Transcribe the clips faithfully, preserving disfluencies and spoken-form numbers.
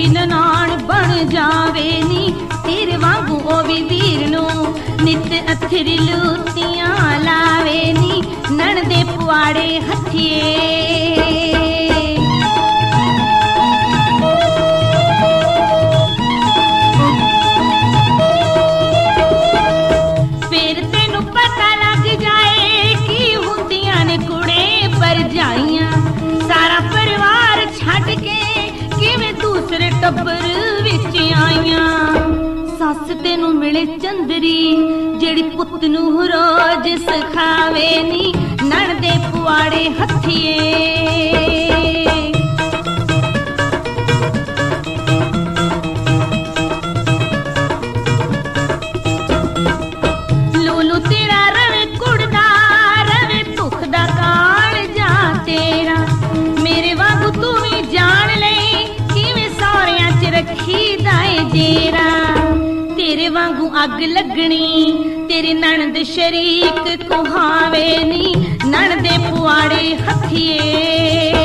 ननाण बन जावे नी तेरे वांगू ओ भी वीर नू नित अथरी लूतियां लावे नी नणदे पुआड़े हथिए। फिर तेनू पता लग जाए कि हुंदियां ने कुड़े परजाइयां सारा परिवार छड्ड के किवें दूसरे टब्बर विच आईयां। सस तेनू मिले चंदरी जेड़ी पुत नू रोज सिखावे नी नणदे पुआड़े हथिए। लूलू तेरा रवे कुड़दा रवे दुख दा काल जा तेरा मेरे वांगू तू भी जान ले किवें सौरियां च रखी दाए जेरा। तेरे वांगू अग लगनी तेरी नणद शरीक कुहावे नी नणदे पुआड़े हथिए।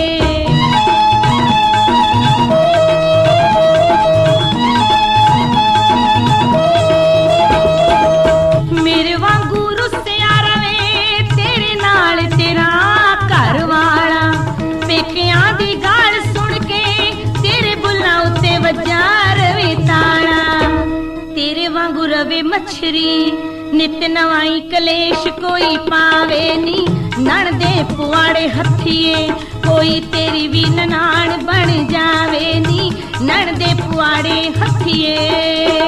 मेरे वांगू रुस्सिया रवे तेरे नाल तेरा घर वाला पेकियां दी गाल सुन के तेरे बुल्लां उत्ते वज्जा रवे ताला। तेरे वांगू रवे मछरी नित नवाई कलेश कोई पावे नी नणदे पुआड़े हथिए। कोई तेरी भी ननाण बन जावे नी नणदे पुआड़े हथिए।